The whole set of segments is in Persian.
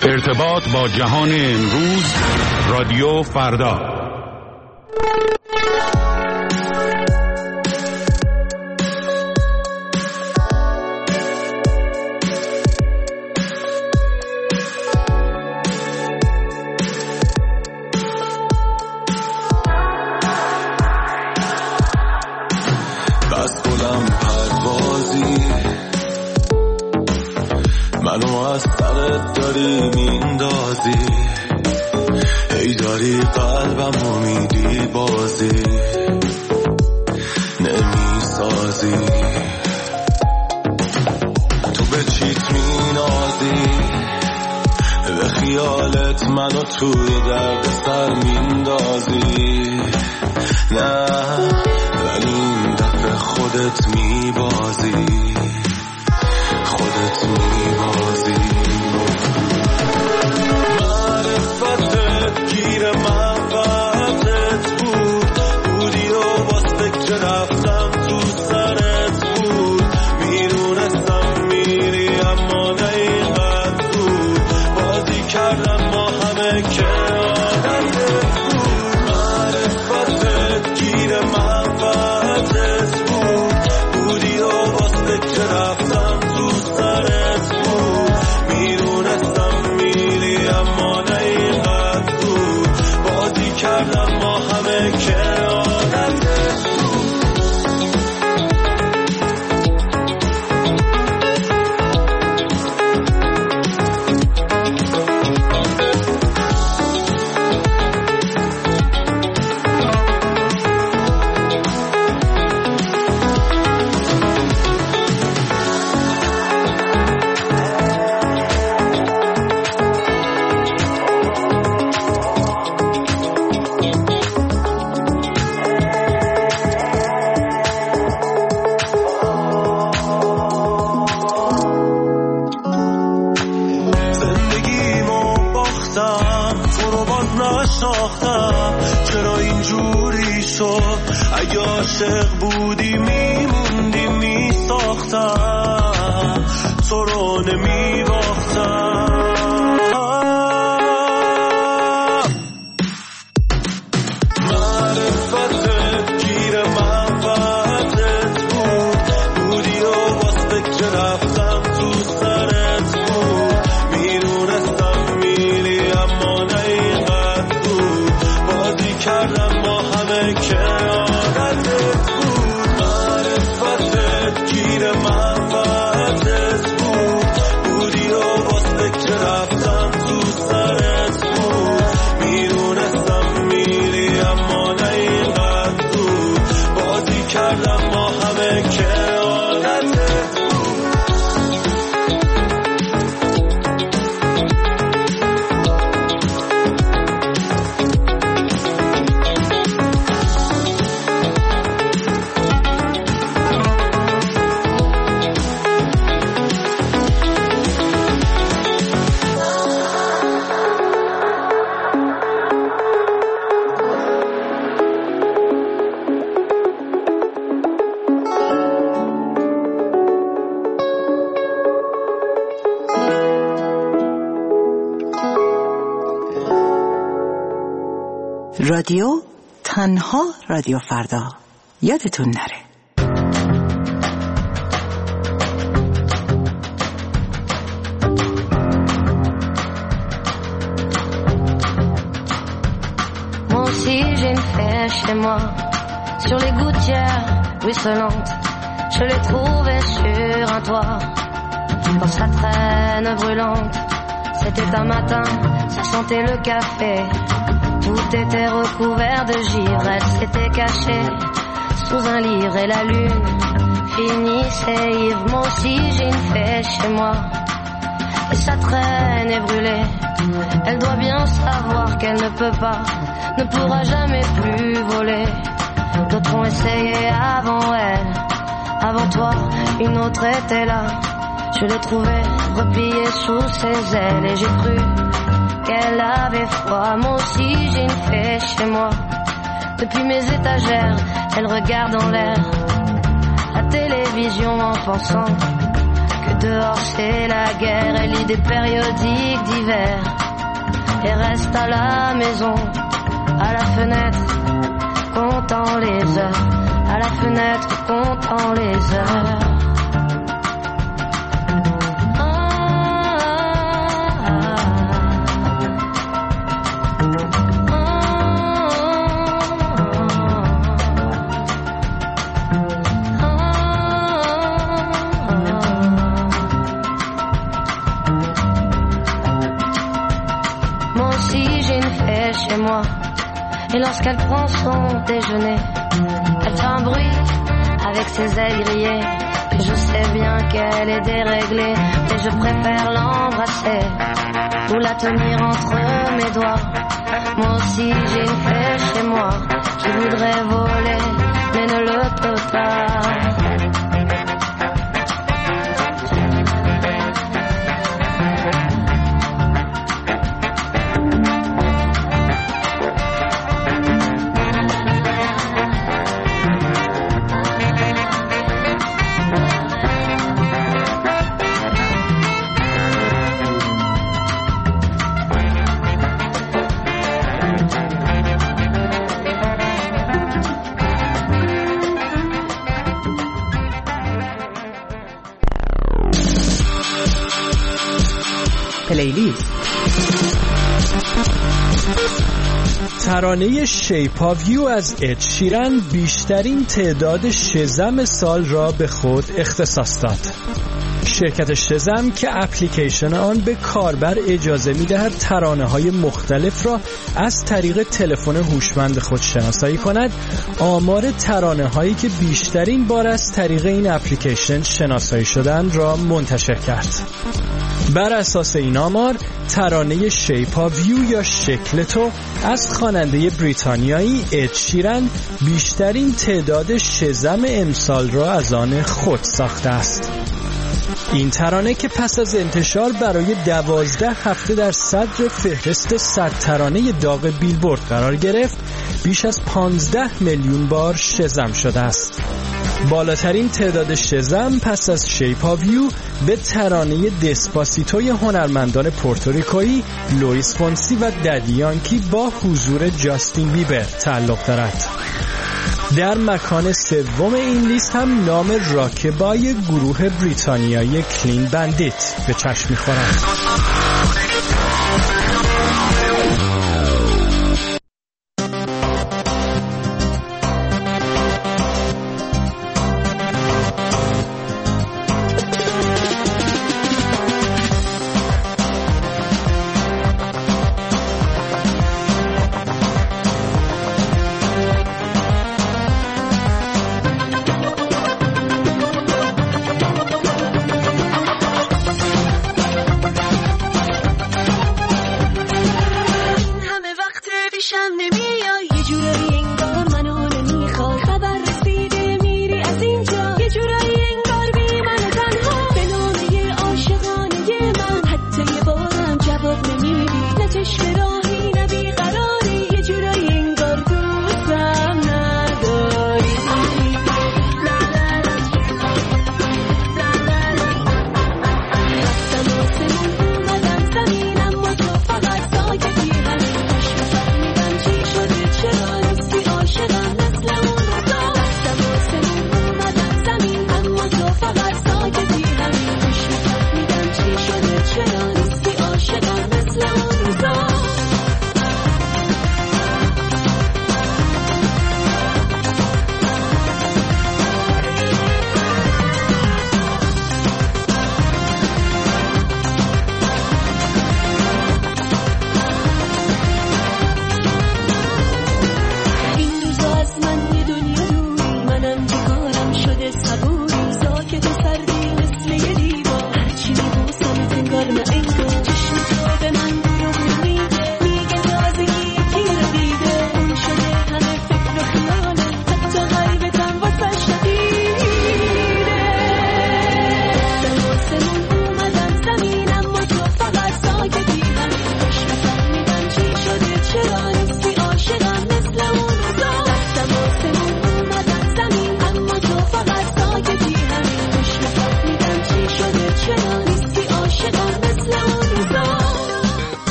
ارتباط با جهان امروز، رادیو فردا. بس بلم پروازی منو از سرت داری میندازی، ای داری قلبمو میدی بازی نمیسازی، تو به چیت مینازی، به خیالت منو توی درد سر میندازی، نه ولی این دفعه خودت میبازی، خودت میبازی. معرفتت گیر منفعتت بودی و باز فکر رفتم تو سرت بود، میدونستم میری اما نه اینقدر بود، بازی کردم با همه که عادتت بود. معرفتت گیر منفعتت بودی و باز فکر رفتم تو سرت بود، میدونستم میری اما نه اینقدر بود، بازی کردم با همه که عادتت بود. چرا اینجوری شد؟ اگه عاشق بودی میموندی میساختم، تو رو نمیباختم. معرفتت گیر منفعتت بودی و باز فکر رفتم تو سرت بود، میدونستم میری اما نه اینقدر بود، بازی کردم با همه که عادتت بود. معرفتت گیر منفعتت بودی و باز فکر رفتم تو سرت بود، میدونستم میری اما نه اینقدر بود، بازی کردم با همه که عادتت بود. رادیو تنها رادیو فردا، یادتون نره. Moi aussi j'ai une fée chez moi, sur les gouttières ruisselantes, je l'ai trouvée sur un toit, dans sa traîne brûlante. C'était un matin, ça sentait le café, tout était recouvert de givre. Elle s'était cachée sous un livre et la lune finissait ivre. Moi aussi j'ai une fée chez moi et sa traîne est brûlée. Elle doit bien savoir qu'elle ne peut pas, ne pourra jamais plus voler. D'autres ont essayé avant elle, avant toi une autre était là. Je l'ai trouvée repliée sous ses ailes et j'ai cru qu'elle avait froid. Moi aussi j'ai une fée chez moi, depuis mes étagères elle regarde en l'air la télévision en pensant que dehors c'est la guerre. Elle lit des périodiques d'hiver et reste à la maison, à la fenêtre, comptant les heures, à la fenêtre, comptant les heures. Chez moi, et lorsqu'elle prend son déjeuner, elle fait un bruit avec ses ailes grillées. Et je sais bien qu'elle est déréglée, mais je préfère l'embrasser ou la tenir entre mes doigts. Moi aussi j'ai une fée chez moi qui voudrait voler, mais ne le peut pas. پلیلیست. ترانه شیپ آف یو از اد شیرن بیشترین تعداد شزم سال را به خود اختصاص داد. شرکت شزم که اپلیکیشن آن به کاربر اجازه می‌دهد ترانه‌های مختلف را از طریق تلفن هوشمند خود شناسایی کند، آمار ترانه‌هایی که بیشترین بار از طریق این اپلیکیشن شناسایی شدند را منتشر کرد. بر اساس این آمار، ترانه شیپ آف یو یا شکل تو از خواننده بریتانیایی اد شیرن بیشترین تعداد شزم امسال را از آن خود ساخته است. این ترانه که پس از انتشار برای 12 هفته در صدر فهرست 100 ترانه داغ بیلبورد قرار گرفت، بیش از 15 میلیون بار شزم شده است. بالاترین تعداد شزم پس از شیپ آف یو به ترانه دسپاسیتوی هنرمندان پورتوریکویی لوئیس فونسی و ددی یانکی با حضور جاستین بیبر تعلق دارد. در مکان سوم این لیست هم نام راکبای گروه بریتانیایی کلین بندیت به چشم می‌خورد.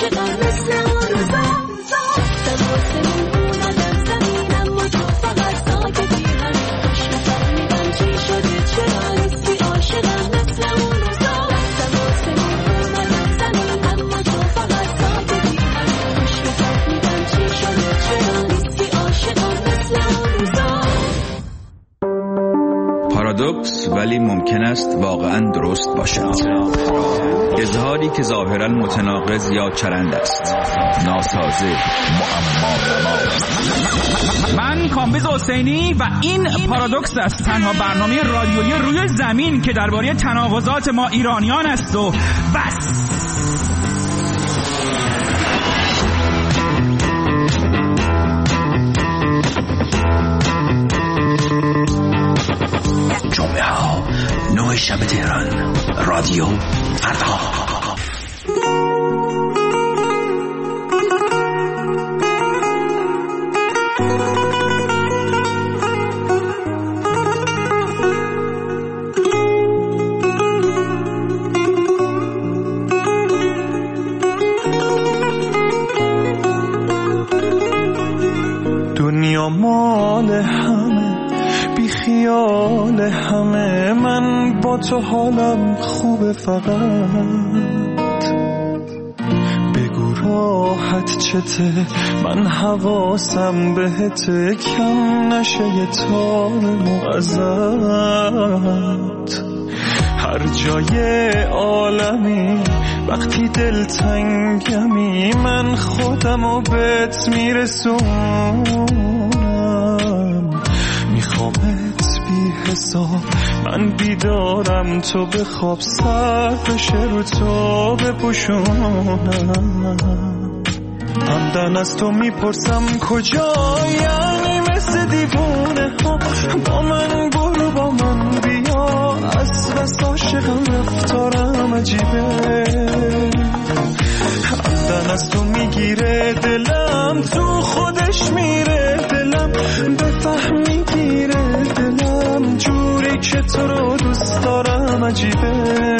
عاشقم مثل اون روزا سماسمون اومدم زمین اما تو فقط ساکتی همین کاش میفهمیدم چی شده چرا نیستی عاشقم مثل اون روزا سماسمون اومدم زمین اما تو فقط ساکتی همین کاش میفهمیدم چی شده چرا نیستی عاشقم مثل اون روزا. پارادوکس ولی ممکن است واقعا درست باشد. اظهاری که ظاهرا متناقض یا چرند است، ناسازه، معما. من کامبیز حسینی و این پارادوکس است، تنها برنامه رادیویی روی زمین که درباره تناقضات ما ایرانیان است و بس. جمعه ها 9 شب تهران، رادیو فردا. دنیا مال همه بی خیال همه، من با تو حالم خوبه، فقط بگو راحت چته، من حواسم بهته، کم نشه یه تار ازت. هر جای عالمی وقتی دلتنگمی، من خودمو بهت میرسونم، میخوامت بی حساب، من بیدارم تو بخواب، سر بشه رو تو بپوشونم. همدن از تو میپرسم کجا، یعنی مثل دیوونه ها با من برو با من بیا، از بس عاشقم رفتارم عجیبه. همدن از تو میگیره دلم، تو خودش میره دلم، بفهمی گیره دلم، جوری که تو رو دوست دارم عجیبه.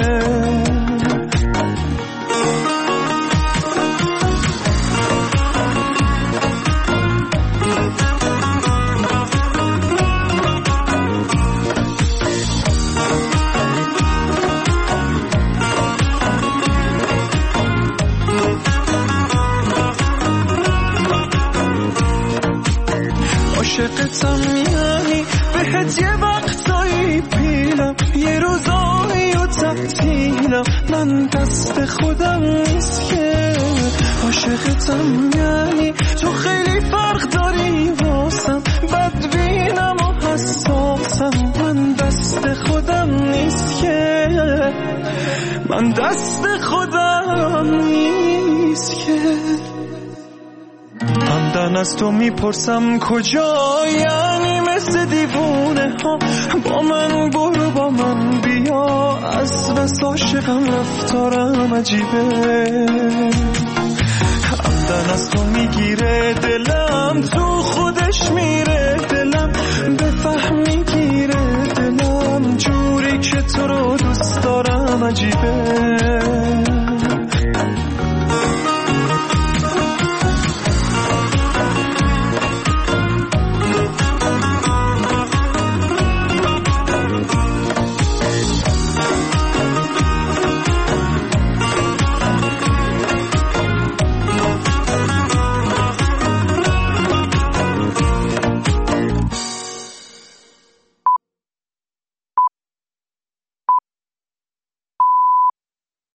عاشقتم یعنی بهت یه وقتایی پیلم، یه روزایی و تعطیلم، من دست خودم نیست که. عاشقتم یعنی تو خیلی فرق داری واسم، بدبینم و حساسم، من دست خودم نیست که، من دست خودم نیست که. همدن از تو میپرسم کجا، یعنی مثل دیوونه ها با من برو با من بیا، از بس عاشقم رفتارم عجیبه. همدن از تو میگیره دلم، تو خودش میره دلم، بفهمی گیره دلم، جوری که تو رو دوست دارم عجیبه.